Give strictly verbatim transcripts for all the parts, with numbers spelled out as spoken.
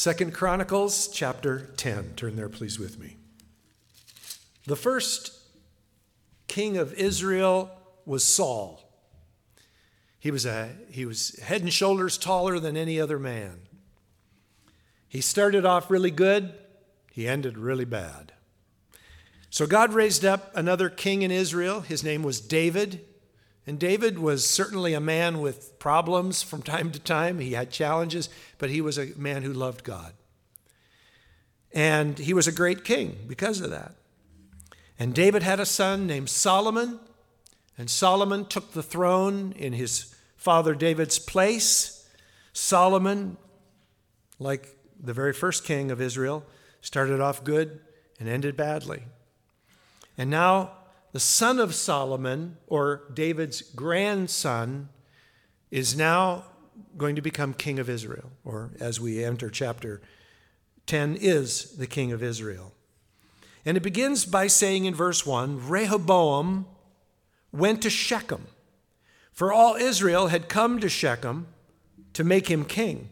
Second Chronicles chapter ten. Turn there, please, with me. The first king of Israel was Saul. He was, a, he was head and shoulders taller than any other man. He started off really good. He ended really bad. So God raised up another king in Israel. His name was David. And David was certainly a man with problems from time to time. He had challenges, but he was a man who loved God. And he was a great king because of that. And David had a son named Solomon. And Solomon took the throne in his father David's place. Solomon, like the very first king of Israel, started off good and ended badly. And now the son of Solomon, or David's grandson, is now going to become king of Israel, or as we enter chapter ten, is the king of Israel. And it begins by saying in verse one, Rehoboam went to Shechem, for all Israel had come to Shechem to make him king.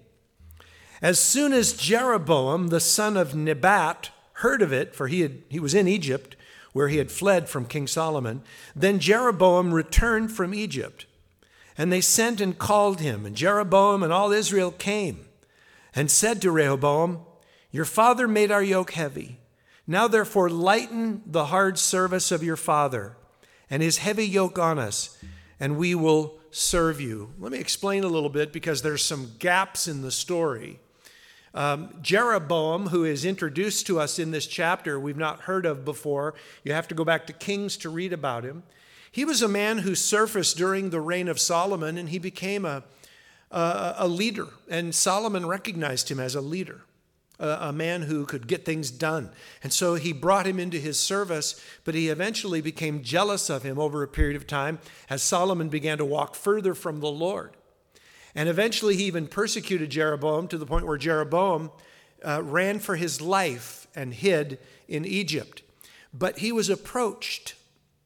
As soon as Jeroboam, the son of Nebat, heard of it, for he had, he was in Egypt, where he had fled from King Solomon, then Jeroboam returned from Egypt. And they sent and called him, and Jeroboam and all Israel came and said to Rehoboam, Your father made our yoke heavy. Now therefore lighten the hard service of your father and his heavy yoke on us, and we will serve you. Let me explain a little bit because there's some gaps in the story. Um, Jeroboam, who is introduced to us in this chapter, we've not heard of before. You have to go back to Kings to read about him. He was a man who surfaced during the reign of Solomon, and he became a, a, a leader. And Solomon recognized him as a leader, a, a man who could get things done. And so he brought him into his service, but he eventually became jealous of him over a period of time as Solomon began to walk further from the Lord. And eventually he even persecuted Jeroboam to the point where Jeroboam uh, ran for his life and hid in Egypt. But he was approached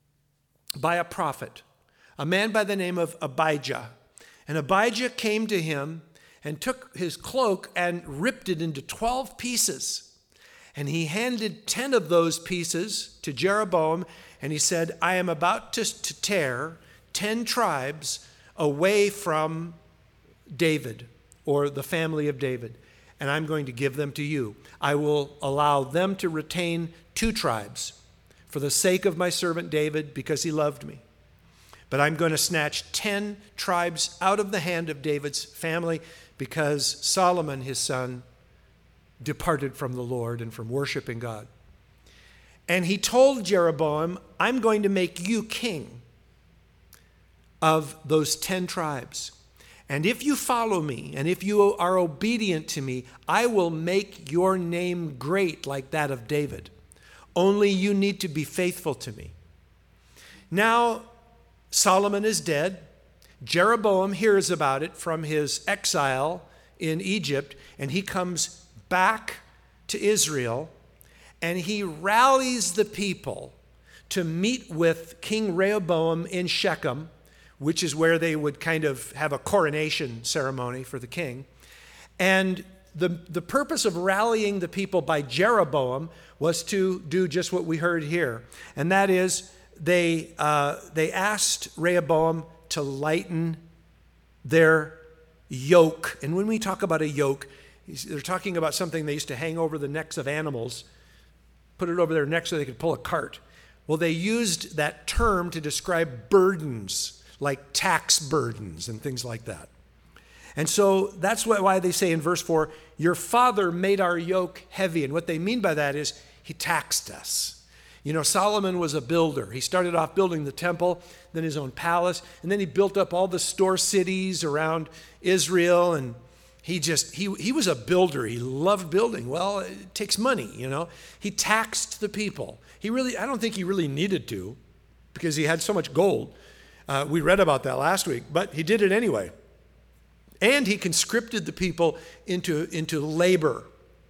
by a prophet, a man by the name of Abijah. And Abijah came to him and took his cloak and ripped it into twelve pieces. And he handed ten of those pieces to Jeroboam, and he said, I am about to, to tear ten tribes away from David, or the family of David, and I'm going to give them to you. I will allow them to retain two tribes for the sake of my servant David, because he loved me. But I'm going to snatch ten tribes out of the hand of David's family because Solomon, his son, departed from the Lord and from worshiping God. And he told Jeroboam, I'm going to make you king of those ten tribes. And if you follow me, and if you are obedient to me, I will make your name great like that of David. Only you need to be faithful to me. Now, Solomon is dead. Jeroboam hears about it from his exile in Egypt, and he comes back to Israel, and he rallies the people to meet with King Rehoboam in Shechem, which is where they would kind of have a coronation ceremony for the king. And the, the purpose of rallying the people by Jeroboam was to do just what we heard here. And that is, they, uh, they asked Rehoboam to lighten their yoke. And when we talk about a yoke, they're talking about something they used to hang over the necks of animals, put it over their necks so they could pull a cart. Well, they used that term to describe burdens, like tax burdens and things like that. And so that's why they say in verse four, your father made our yoke heavy. And what they mean by that is he taxed us. You know, Solomon was a builder. He started off building the temple, then his own palace, and then he built up all the store cities around Israel. And he just, he, he was a builder. He loved building. Well, it takes money, you know. He taxed the people. He really, I don't think he really needed to, because he had so much gold. Uh, we read about that last week, but he did it anyway. And he conscripted the people into, into labor.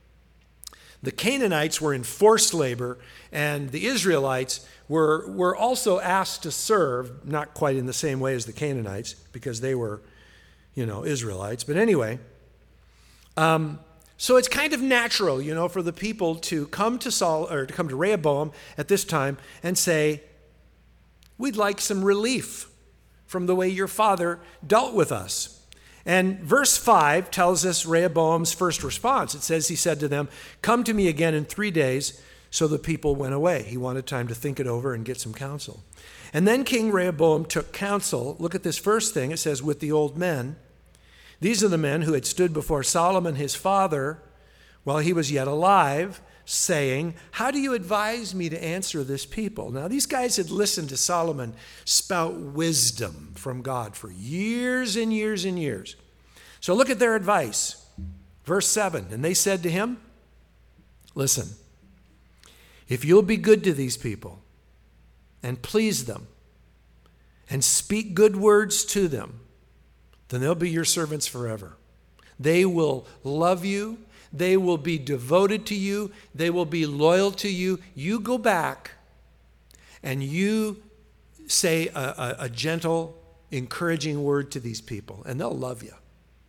The Canaanites were in forced labor, and the Israelites were, were also asked to serve, not quite in the same way as the Canaanites, because they were, you know, Israelites. But anyway, um, So it's kind of natural, you know, for the people to come to Saul or to come to Rehoboam at this time and say, we'd like some relief from the way your father dealt with us. And verse five tells us Rehoboam's first response. It says he said to them, come to me again in three days. So the people went away. He wanted time to think it over and get some counsel. And then King Rehoboam took counsel. Look at this first thing. It says, with the old men. These are the men who had stood before Solomon his father while he was yet alive, saying, how do you advise me to answer this people? Now, these guys had listened to Solomon spout wisdom from God for years and years and years. So look at their advice. Verse seven, and they said to him, listen, if you'll be good to these people and please them and speak good words to them, then they'll be your servants forever. They will love you. They will be devoted to you. They will be loyal to you. You go back and you say a, a, a gentle, encouraging word to these people, and they'll love you.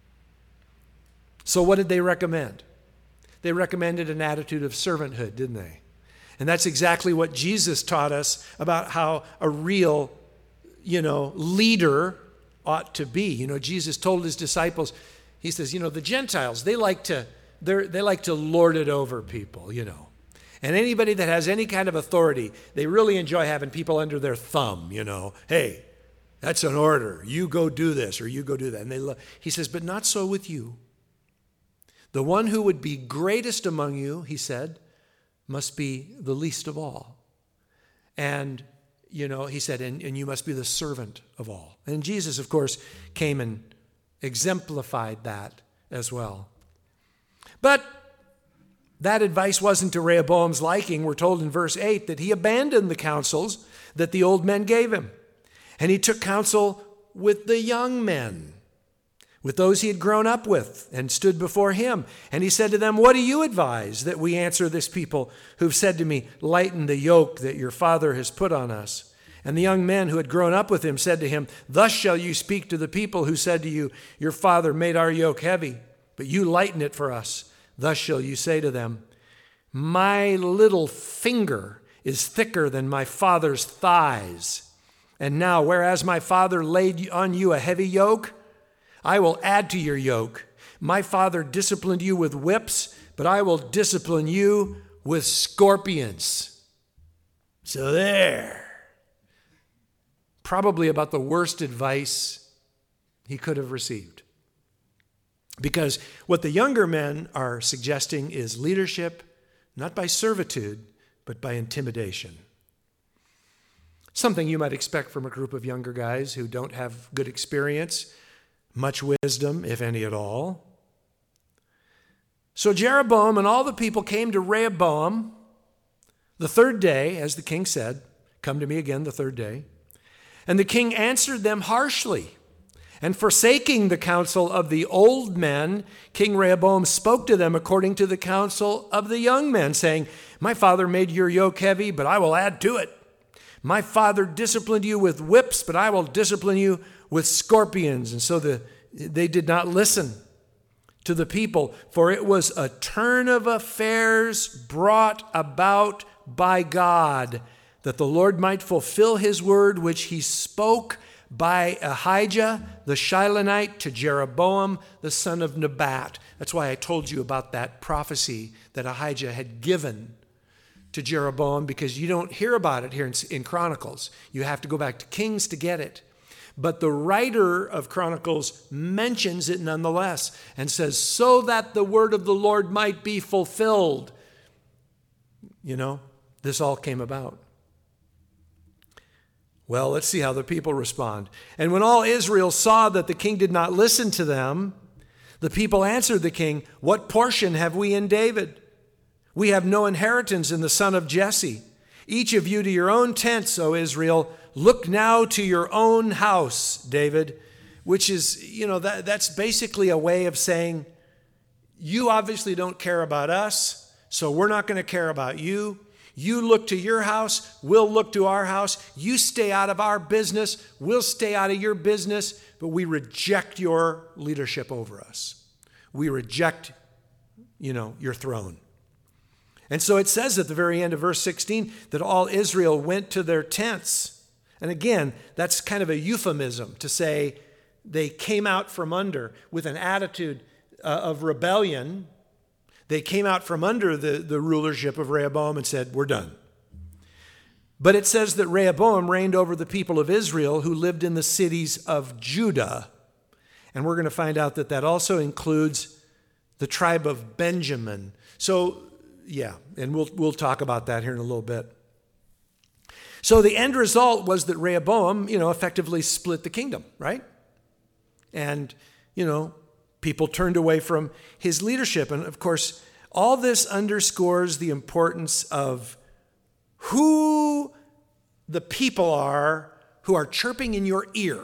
So what did they recommend? They recommended an attitude of servanthood, didn't they? And that's exactly what Jesus taught us about how a real, you know, leader ought to be. You know, Jesus told his disciples, he says, you know, the Gentiles, they like to They're, they like to lord it over people, you know. And anybody that has any kind of authority, they really enjoy having people under their thumb, you know. Hey, that's an order. You go do this or you go do that. And they lo- he says, but not so with you. The one who would be greatest among you, he said, must be the least of all. And, you know, he said, and, and you must be the servant of all. And Jesus, of course, came and exemplified that as well. But that advice wasn't to Rehoboam's liking. We're told in verse eight that he abandoned the counsels that the old men gave him. And he took counsel with the young men, with those he had grown up with and stood before him. And he said to them, what do you advise that we answer this people who've said to me, lighten the yoke that your father has put on us? And the young men who had grown up with him said to him, thus shall you speak to the people who said to you, your father made our yoke heavy, but you lighten it for us. Thus shall you say to them, my little finger is thicker than my father's thighs. And now, whereas my father laid on you a heavy yoke, I will add to your yoke. My father disciplined you with whips, but I will discipline you with scorpions. So there. Probably about the worst advice he could have received. Because what the younger men are suggesting is leadership, not by servitude, but by intimidation. Something you might expect from a group of younger guys who don't have good experience, much wisdom, if any at all. So Jeroboam and all the people came to Rehoboam the third day, as the king said, come to me again the third day. And the king answered them harshly. And forsaking the counsel of the old men, King Rehoboam spoke to them according to the counsel of the young men, saying, my father made your yoke heavy, but I will add to it. My father disciplined you with whips, but I will discipline you with scorpions. And so the, they did not listen to the people, for it was a turn of affairs brought about by God, that the Lord might fulfill his word which he spoke by Ahijah the Shilonite to Jeroboam the son of Nebat. That's why I told you about that prophecy that Ahijah had given to Jeroboam, because you don't hear about it here in, in Chronicles. You have to go back to Kings to get it. But the writer of Chronicles mentions it nonetheless and says, so that the word of the Lord might be fulfilled. You know, this all came about. Well, let's see how the people respond. And when all Israel saw that the king did not listen to them, the people answered the king, what portion have we in David? We have no inheritance in the son of Jesse. Each of you to your own tents, O Israel. Look now to your own house, David, which is, you know, that, that's basically a way of saying, you obviously don't care about us, so we're not going to care about you. You look to your house, we'll look to our house. You stay out of our business, we'll stay out of your business, but we reject your leadership over us. We reject you know, your throne. And so it says at the very end of verse sixteen that all Israel went to their tents. And again, that's kind of a euphemism to say they came out from under with an attitude uh, of rebellion. They came out from under the, the rulership of Rehoboam and said, we're done. But it says that Rehoboam reigned over the people of Israel who lived in the cities of Judah. And we're going to find out that that also includes the tribe of Benjamin. So, yeah, and we'll we'll talk about that here in a little bit. So the end result was that Rehoboam, you know, effectively split the kingdom, right? And, you know, people turned away from his leadership. And of course, all this underscores the importance of who the people are who are chirping in your ear.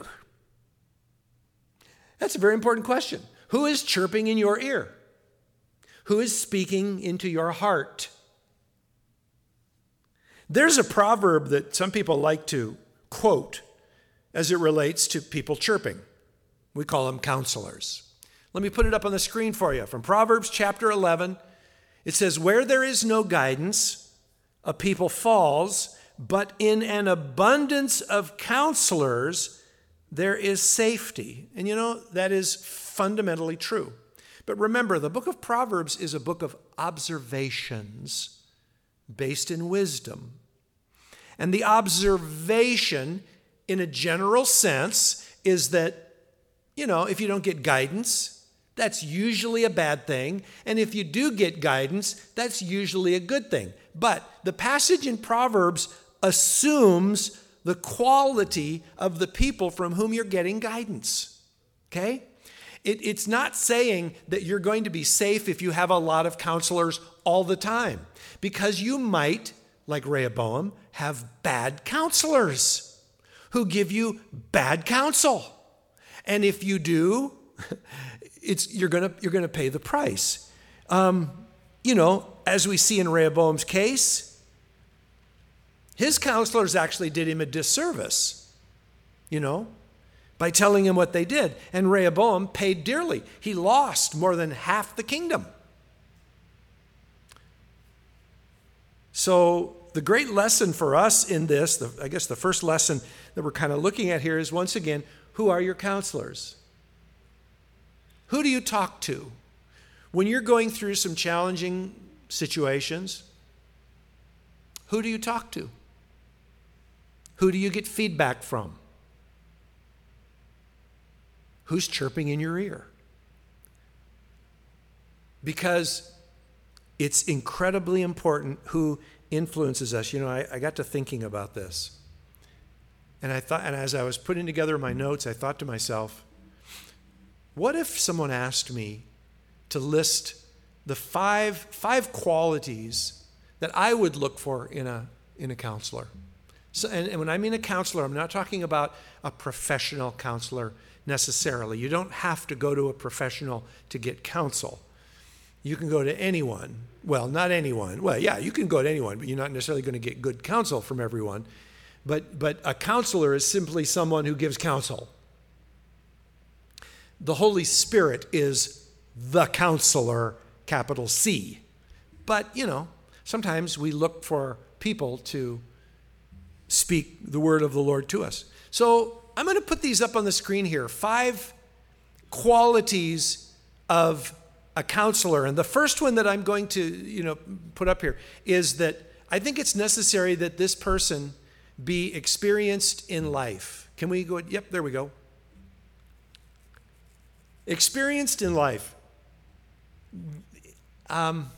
That's a very important question. Who is chirping in your ear? Who is speaking into your heart? There's a proverb that some people like to quote as it relates to people chirping. We call them counselors. Let me put it up on the screen for you. From Proverbs chapter eleven, it says, where there is no guidance, a people falls, but in an abundance of counselors, there is safety. And you know, that is fundamentally true. But remember, the book of Proverbs is a book of observations based in wisdom. And the observation, in a general sense, is that, you know, if you don't get guidance, that's usually a bad thing. And if you do get guidance, that's usually a good thing. But the passage in Proverbs assumes the quality of the people from whom you're getting guidance. Okay? It, it's not saying that you're going to be safe if you have a lot of counselors all the time, because you might, like Rehoboam, have bad counselors who give you bad counsel. And if you do, it's you're gonna you're gonna pay the price. Um, you know, as we see in Rehoboam's case, his counselors actually did him a disservice, you know, by telling him what they did. And Rehoboam paid dearly. He lost more than half the kingdom. So the great lesson for us in this, the, I guess the first lesson that we're kind of looking at here is, once again, who are your counselors? Who do you talk to? When you're going through some challenging situations, who do you talk to? Who do you get feedback from? Who's chirping in your ear? Because it's incredibly important who influences us. You know, I, I got to thinking about this. And I thought, and as I was putting together my notes, I thought to myself, what if someone asked me to list the five, five qualities that I would look for in a, in a counselor? So, and, and when I mean a counselor, I'm not talking about a professional counselor necessarily. You don't have to go to a professional to get counsel. You can go to anyone. Well, not anyone. Well, yeah, you can go to anyone, but you're not necessarily going to get good counsel from everyone. But, but a counselor is simply someone who gives counsel. The Holy Spirit is the counselor, capital C. But, you know, sometimes we look for people to speak the word of the Lord to us. So I'm going to put these up on the screen here. Five qualities of a counselor. And the first one that I'm going to, you know, put up here is that I think it's necessary that this person be experienced in life. Can we go? Yep, there we go. Experienced in life. Um,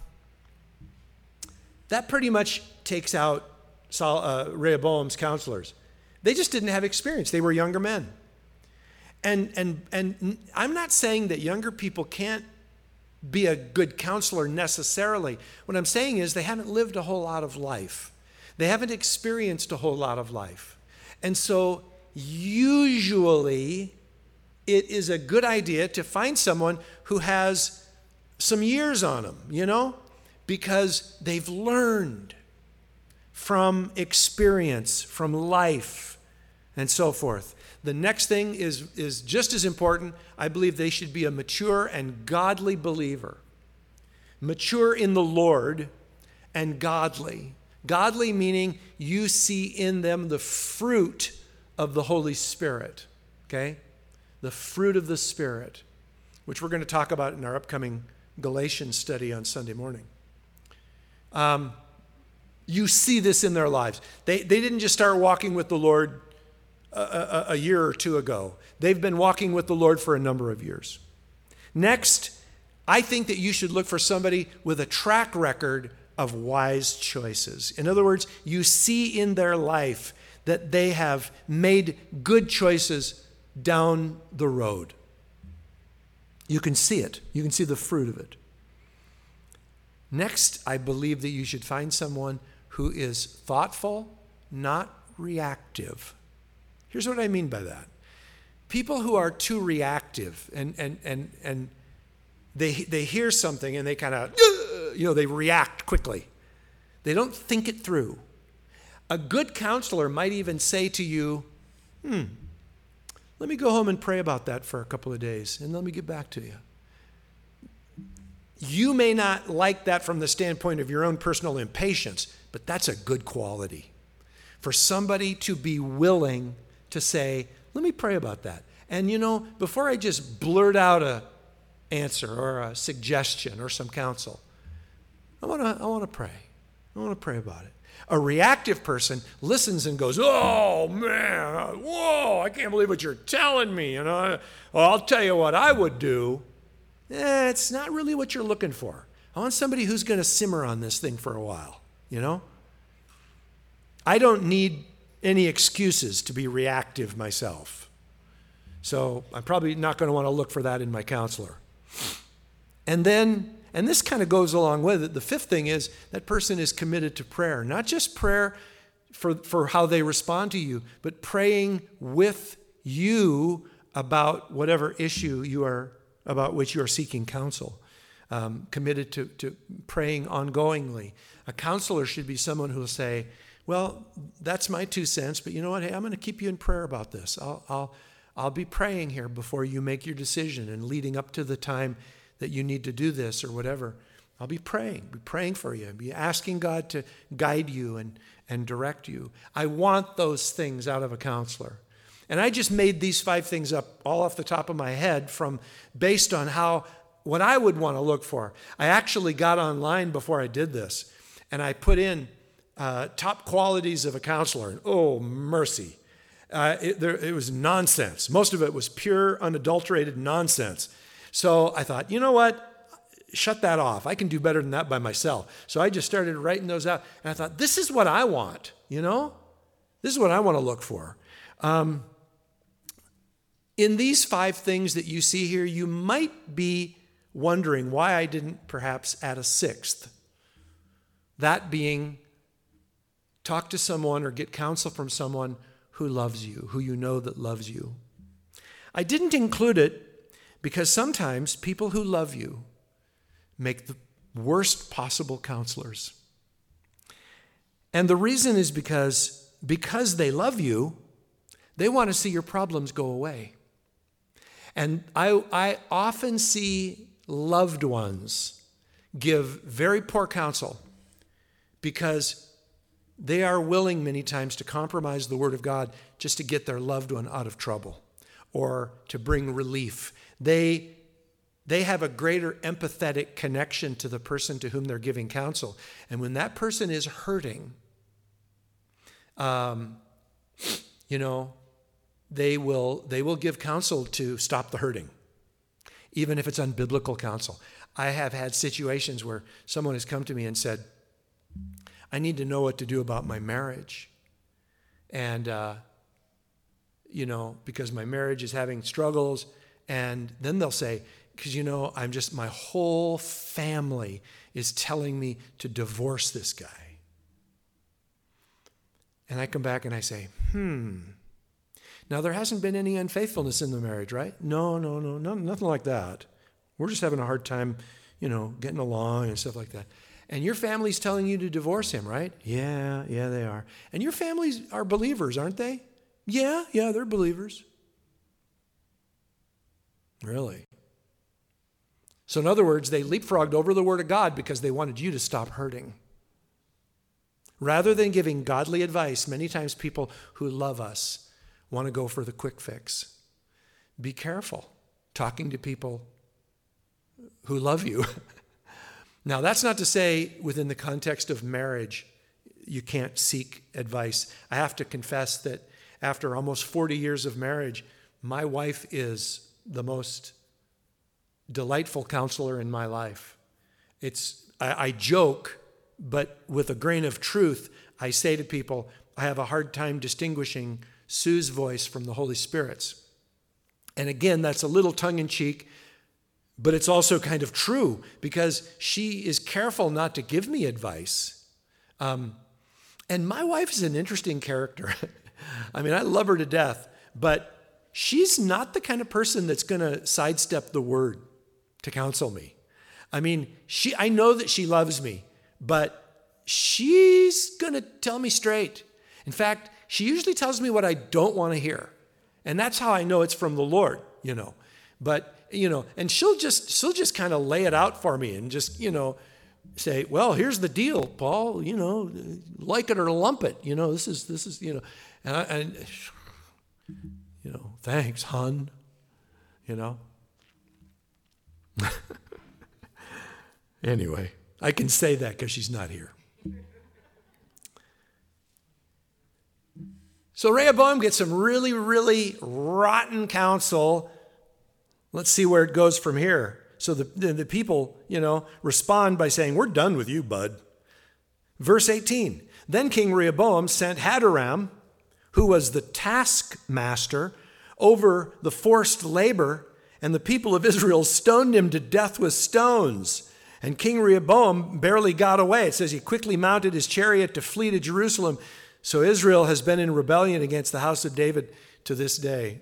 that pretty much takes out Saul, uh, Rehoboam's counselors. They just didn't have experience. They were younger men. And, and, and I'm not saying that younger people can't be a good counselor necessarily. What I'm saying is they haven't lived a whole lot of life. They haven't experienced a whole lot of life. And so usually it is a good idea to find someone who has some years on them, you know, because they've learned from experience, from life, and so forth. The next thing is, is just as important. I believe they should be a mature and godly believer. mature in the Lord, and godly. Godly meaning you see in them the fruit of the Holy Spirit, okay? The fruit of the Spirit, which we're going to talk about in our upcoming Galatians study on Sunday morning. Um, you see this in their lives. They, they didn't just start walking with the Lord a, a, a year or two ago. They've been walking with the Lord for a number of years. Next, I think that you should look for somebody with a track record of wise choices. In other words, you see in their life that they have made good choices down the road. You can see it. You can see the fruit of it. Next, I believe that you should find someone who is thoughtful, not reactive. Here's what I mean by that. People who are too reactive and and and and they they hear something and they kind of, you know, they react quickly. They don't think it through. A good counselor might even say to you, hmm, let me go home and pray about that for a couple of days and let me get back to you. You may not like that from the standpoint of your own personal impatience, but that's a good quality. For somebody to be willing to say, let me pray about that. And you know, before I just blurt out a answer or a suggestion or some counsel, I want to I want to pray. I want to pray about it. A reactive person listens and goes, oh man, whoa, I can't believe what you're telling me. You know, well, I'll tell you what I would do. Eh, it's not really what you're looking for. I want somebody who's going to simmer on this thing for a while, you know? I don't need any excuses to be reactive myself. So I'm probably not going to want to look for that in my counselor. And then, and this kind of goes along with it, the fifth thing is that person is committed to prayer. Not just prayer for, for how they respond to you, but praying with you about whatever issue you are about which you are seeking counsel, um, committed to, to praying ongoingly. A counselor should be someone who will say, well, that's my two cents, but you know what? Hey, I'm going to keep you in prayer about this. I'll, I'll, I'll be praying here before you make your decision and leading up to the time that you need to do this or whatever. I'll be praying, be praying for you, be asking God to guide you and, and direct you. I want those things out of a counselor. And I just made these five things up all off the top of my head from based on how what I would want to look for. I actually got online before I did this, and I put in uh, top qualities of a counselor. And oh, mercy. Uh, it, there, it was nonsense. Most of it was pure, unadulterated nonsense. So I thought, you know what? Shut that off. I can do better than that by myself. So I just started writing those out, and I thought, this is what I want, you know? This is what I want to look for. Um, In these five things that you see here, you might be wondering why I didn't perhaps add a sixth. That being, talk to someone or get counsel from someone who loves you, who you know that loves you. I didn't include it because sometimes people who love you make the worst possible counselors. And the reason is because, because they love you, they want to see your problems go away. And I, I often see loved ones give very poor counsel because they are willing many times to compromise the Word of God just to get their loved one out of trouble or to bring relief. They, they have a greater empathetic connection to the person to whom they're giving counsel. And when that person is hurting, um, you know, They will, they will give counsel to stop the hurting, even if it's unbiblical counsel. I have had situations where someone has come to me and said, I need to know what to do about my marriage. And, uh, you know, because my marriage is having struggles. And then they'll say, because, you know, I'm just, my whole family is telling me to divorce this guy. And I come back and I say, hmm. Now, there hasn't been any unfaithfulness in the marriage, right? No, no, no, no, nothing like that. We're just having a hard time, you know, getting along and stuff like that. And your family's telling you to divorce him, right? Yeah, yeah, they are. And your families are believers, aren't they? Yeah, yeah, they're believers. Really? So in other words, they leapfrogged over the word of God because they wanted you to stop hurting. Rather than giving godly advice, many times people who love us want to go for the quick fix. Be careful talking to people who love you. Now, that's not to say within the context of marriage, you can't seek advice. I have to confess that after almost forty years of marriage, my wife is the most delightful counselor in my life. It's I, I joke, but with a grain of truth, I say to people, I have a hard time distinguishing Sue's voice from the Holy Spirit's. And again, that's a little tongue-in-cheek, but it's also kind of true because she is careful not to give me advice. Um, and my wife is an interesting character. I mean, I love her to death, but she's not the kind of person that's going to sidestep the word to counsel me. I mean, she, I know that she loves me, but she's going to tell me straight. In fact, she usually tells me what I don't want to hear. And that's how I know it's from the Lord, you know. But, you know, and she'll just she'll just kind of lay it out for me and just, you know, say, well, here's the deal, Paul, you know, like it or lump it, you know, this is, this is, you know, and, I, and you know, thanks, hon, you know. Anyway, I can say that because she's not here. So Rehoboam gets some really, really rotten counsel. Let's see where it goes from here. So the, the, the people, you know, respond by saying, we're done with you, bud. Verse eighteen, then King Rehoboam sent Hadoram, who was the taskmaster over the forced labor, and the people of Israel stoned him to death with stones. And King Rehoboam barely got away. It says he quickly mounted his chariot to flee to Jerusalem. So Israel has been in rebellion against the house of David to this day.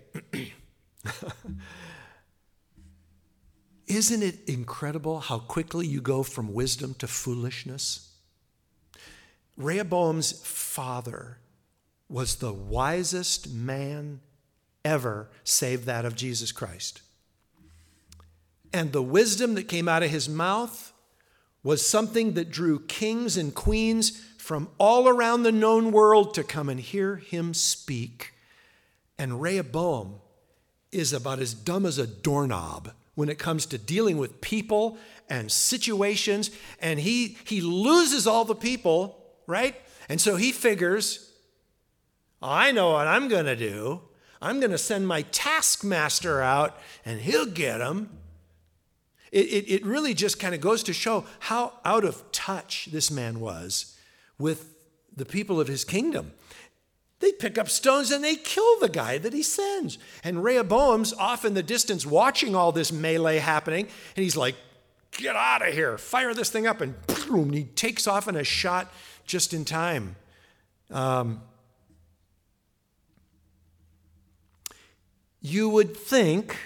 Isn't it incredible how quickly you go from wisdom to foolishness? Rehoboam's father was the wisest man ever, save that of Jesus Christ. And the wisdom that came out of his mouth was something that drew kings and queens from all around the known world to come and hear him speak. And Rehoboam is about as dumb as a doorknob when it comes to dealing with people and situations. And he, he loses all the people, right? And so he figures, I know what I'm going to do. I'm going to send my taskmaster out and he'll get them. It, it, it really just kind of goes to show how out of touch this man was with the people of his kingdom. They pick up stones and they kill the guy that he sends. And Rehoboam's off in the distance watching all this melee happening. And he's like, get out of here, fire this thing up. And boom, he takes off in a shot just in time. Um, you would think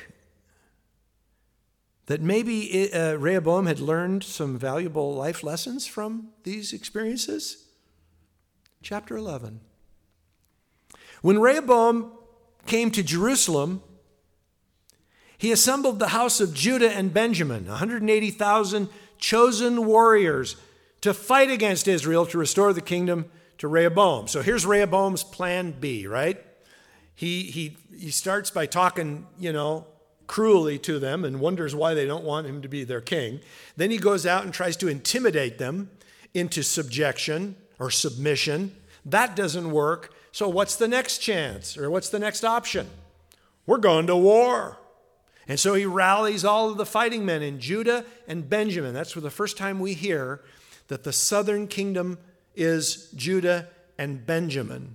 that maybe uh, Rehoboam had learned some valuable life lessons from these experiences. Chapter eleven. When Rehoboam came to Jerusalem, he assembled the house of Judah and Benjamin, one hundred eighty thousand chosen warriors, to fight against Israel to restore the kingdom to Rehoboam. So here's Rehoboam's plan B, right? He, he, he starts by talking, you know, cruelly to them and wonders why they don't want him to be their king. Then he goes out and tries to intimidate them into subjection or submission. That doesn't work. So what's the next chance, or what's the next option? We're going to war. And so he rallies all of the fighting men in Judah and Benjamin. That's for the first time we hear that the southern kingdom is Judah and Benjamin.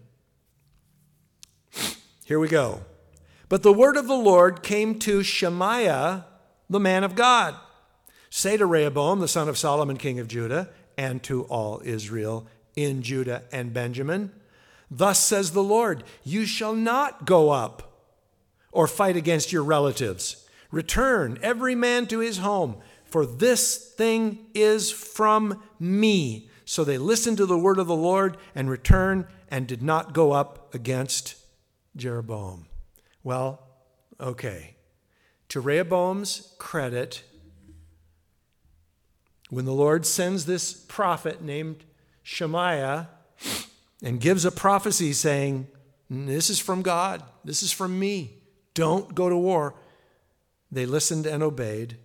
Here we go. But the word of the Lord came to Shemaiah, the man of God. Say to Rehoboam, the son of Solomon, king of Judah, and to all Israel in Judah and Benjamin, thus says the Lord, you shall not go up or fight against your relatives. Return every man to his home, for this thing is from me. So they listened to the word of the Lord and returned and did not go up against Jeroboam. Well, okay. To Rehoboam's credit, when the Lord sends this prophet named Shemaiah and gives a prophecy saying, this is from God, this is from me, don't go to war, they listened and obeyed,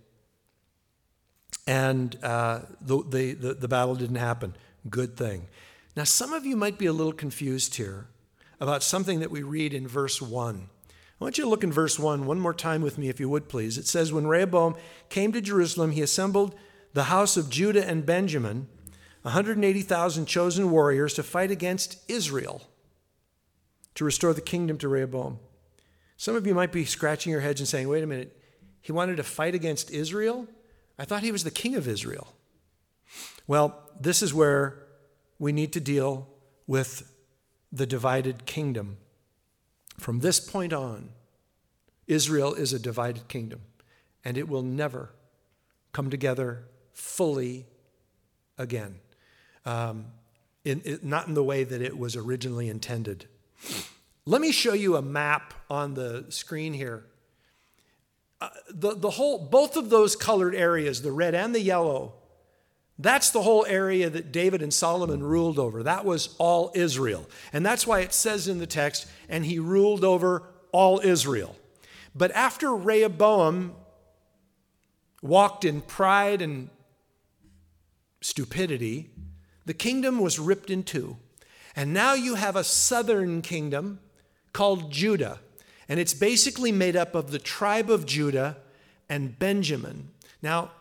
and uh, the, the, the, the battle didn't happen. Good thing. Now, some of you might be a little confused here about something that we read in verse one. I want you to look in verse one one more time with me, if you would, please. It says, when Rehoboam came to Jerusalem, he assembled the house of Judah and Benjamin, one hundred eighty thousand chosen warriors, to fight against Israel, to restore the kingdom to Rehoboam. Some of you might be scratching your heads and saying, wait a minute, he wanted to fight against Israel? I thought he was the king of Israel. Well, this is where we need to deal with the divided kingdom. From this point on, Israel is a divided kingdom, and it will never come together fully again, um, in, in, not in the way that it was originally intended. Let me show you a map on the screen here. Uh, the, the whole, both of those colored areas, the red and the yellow, that's the whole area that David and Solomon ruled over. That was all Israel. And that's why it says in the text, and he ruled over all Israel. But after Rehoboam walked in pride and stupidity, the kingdom was ripped in two. And now you have a southern kingdom called Judah. And it's basically made up of the tribe of Judah and Benjamin. Now,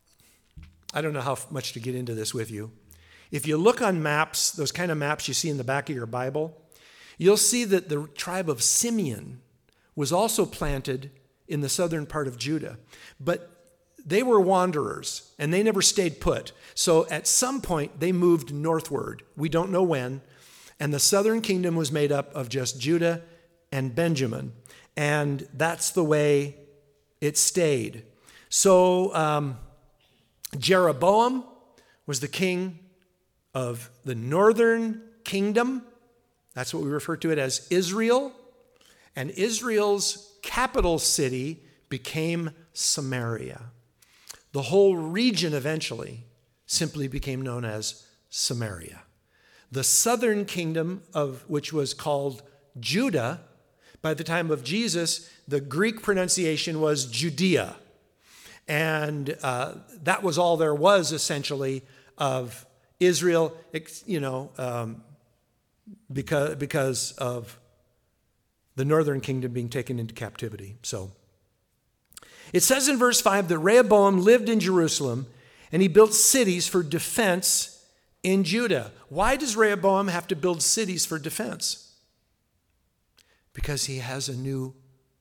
I don't know how much to get into this with you. If you look on maps, those kind of maps you see in the back of your Bible, you'll see that the tribe of Simeon was also planted in the southern part of Judah. But they were wanderers, and they never stayed put. So at some point, they moved northward. We don't know when. And the southern kingdom was made up of just Judah and Benjamin. And that's the way it stayed. So um, Jeroboam was the king of the northern kingdom. That's what we refer to it as Israel. And Israel's capital city became Samaria. The whole region eventually simply became known as Samaria. The southern kingdom, of which was called Judah, by the time of Jesus, the Greek pronunciation was Judea. And uh, that was all there was, essentially, of Israel, you know, um, because, because of the northern kingdom being taken into captivity. So it says in verse five that Rehoboam lived in Jerusalem, and he built cities for defense in Judah. Why does Rehoboam have to build cities for defense? Because he has a new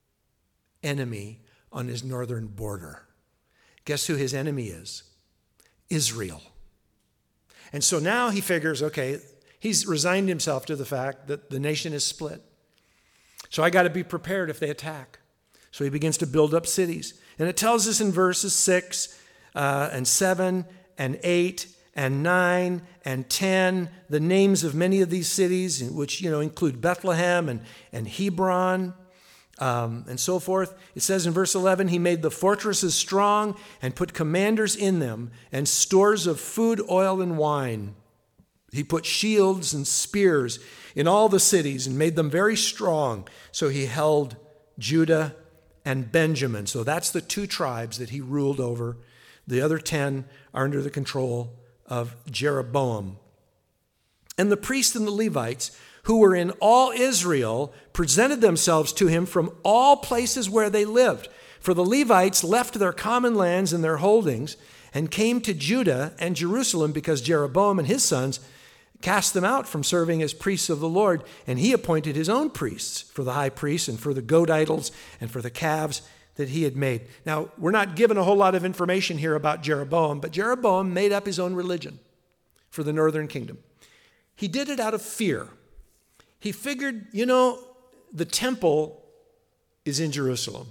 enemy on his northern border. Guess who his enemy is? Israel. And so now he figures, okay, he's resigned himself to the fact that the nation is split. So I got to be prepared if they attack. So he begins to build up cities. And it tells us in verses six uh, and seven and eight and nine and ten, the names of many of these cities, which, you know, include Bethlehem and, and Hebron um, and so forth. It says in verse eleven, he made the fortresses strong and put commanders in them and stores of food, oil, and wine. He put shields and spears in all the cities and made them very strong. So he held Judah and Benjamin. So that's the two tribes that he ruled over. The other ten are under the control of Jeroboam. And the priests and the Levites, who were in all Israel, presented themselves to him from all places where they lived. For the Levites left their common lands and their holdings and came to Judah and Jerusalem because Jeroboam and his sons cast them out from serving as priests of the Lord. And he appointed his own priests for the high priests and for the goat idols and for the calves that he had made. Now, we're not given a whole lot of information here about Jeroboam, but Jeroboam made up his own religion for the northern kingdom. He did it out of fear. He figured, you know, the temple is in Jerusalem.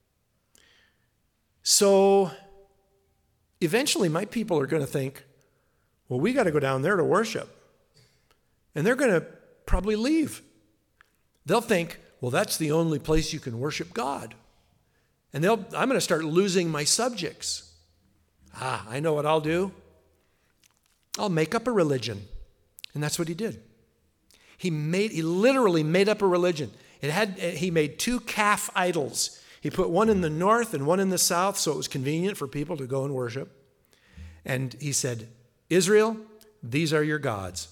So eventually my people are going to think, well, we got to go down there to worship. And they're going to probably leave. They'll think, well, that's the only place you can worship God. And they'll, I'm going to start losing my subjects. Ah, I know what I'll do. I'll make up a religion. And that's what he did. He made, he literally made up a religion. It had, he made two calf idols. He put one in the north and one in the south, so it was convenient for people to go and worship. And he said, Israel, these are your gods.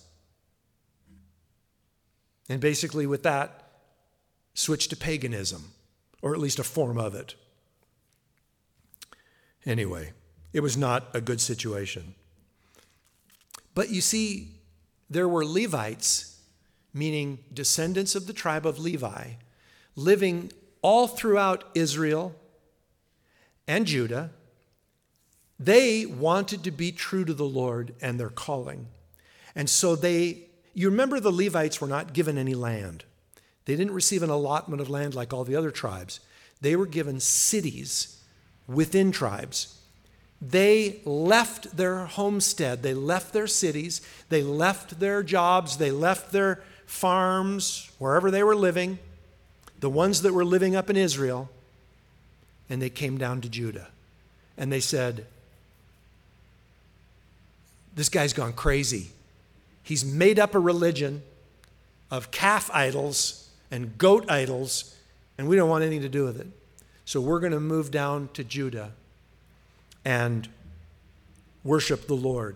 And basically with that, switched to paganism, or at least a form of it. Anyway, it was not a good situation. But you see, there were Levites, meaning descendants of the tribe of Levi, living all throughout Israel and Judah. They wanted to be true to the Lord and their calling. And so they, you remember the Levites were not given any land. They didn't receive an allotment of land like all the other tribes. They were given cities within tribes. They left their homestead. They left their cities. They left their jobs. They left their farms, wherever they were living, the ones that were living up in Israel, and they came down to Judah. And they said, this guy's gone crazy. He's made up a religion of calf idols and goat idols, and we don't want anything to do with it. So we're going to move down to Judah and worship the Lord.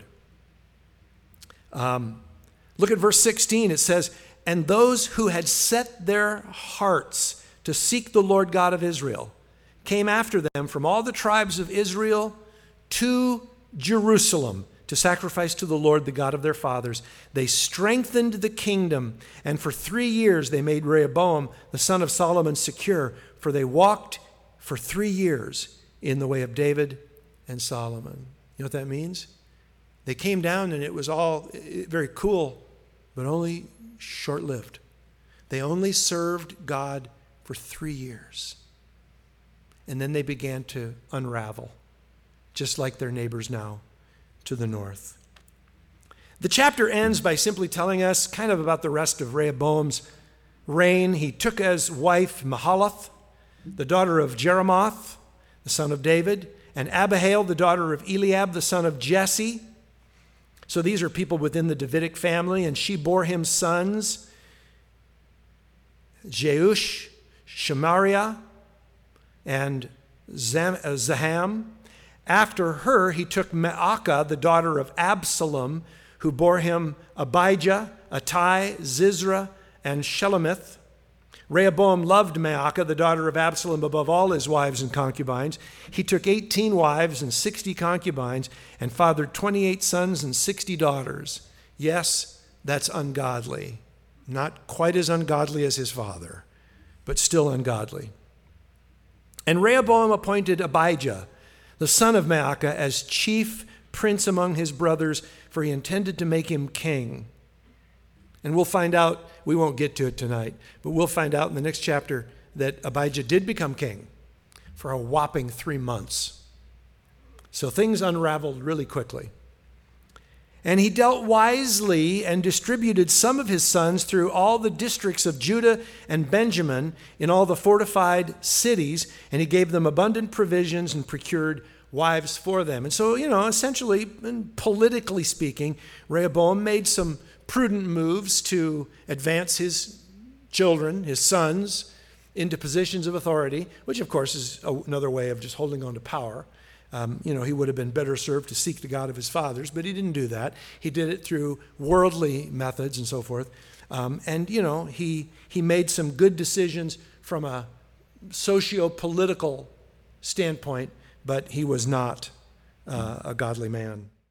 Um, look at verse sixteen. It says, and those who had set their hearts to seek the Lord God of Israel came after them from all the tribes of Israel to Jerusalem to sacrifice to the Lord, the God of their fathers. They strengthened the kingdom, and for three years they made Rehoboam, the son of Solomon, secure, for they walked for three years in the way of David and Solomon. You know what that means? They came down and it was all very cool, but only short-lived. They only served God for three years. And then they began to unravel, just like their neighbors now to the north. The chapter ends by simply telling us kind of about the rest of Rehoboam's reign. He took as wife Mahalath, the daughter of Jeremoth, the son of David, and Abihail, the daughter of Eliab, the son of Jesse. So these are people within the Davidic family, and she bore him sons, Jeush, Shemariah, and Zaham. After her, he took Maacah, the daughter of Absalom, who bore him Abijah, Attai, Zizra, and Shelomith. Rehoboam loved Maacah, the daughter of Absalom, above all his wives and concubines. He took eighteen wives and sixty concubines and fathered twenty-eight sons and sixty daughters. Yes, that's ungodly. Not quite as ungodly as his father, but still ungodly. And Rehoboam appointed Abijah, the son of Maacah, as chief prince among his brothers, for he intended to make him king. And we'll find out, we won't get to it tonight, but we'll find out in the next chapter that Abijah did become king for a whopping three months. So things unraveled really quickly. And he dealt wisely and distributed some of his sons through all the districts of Judah and Benjamin in all the fortified cities, and he gave them abundant provisions and procured wives for them. And so, you know, essentially, and politically speaking, Rehoboam made some prudent moves to advance his children, his sons, into positions of authority, which of course is another way of just holding on to power. Um, you know, he would have been better served to seek the God of his fathers, but he didn't do that. He did it through worldly methods and so forth. Um, and, you know, he, he made some good decisions from a socio-political standpoint, but he was not uh, a godly man.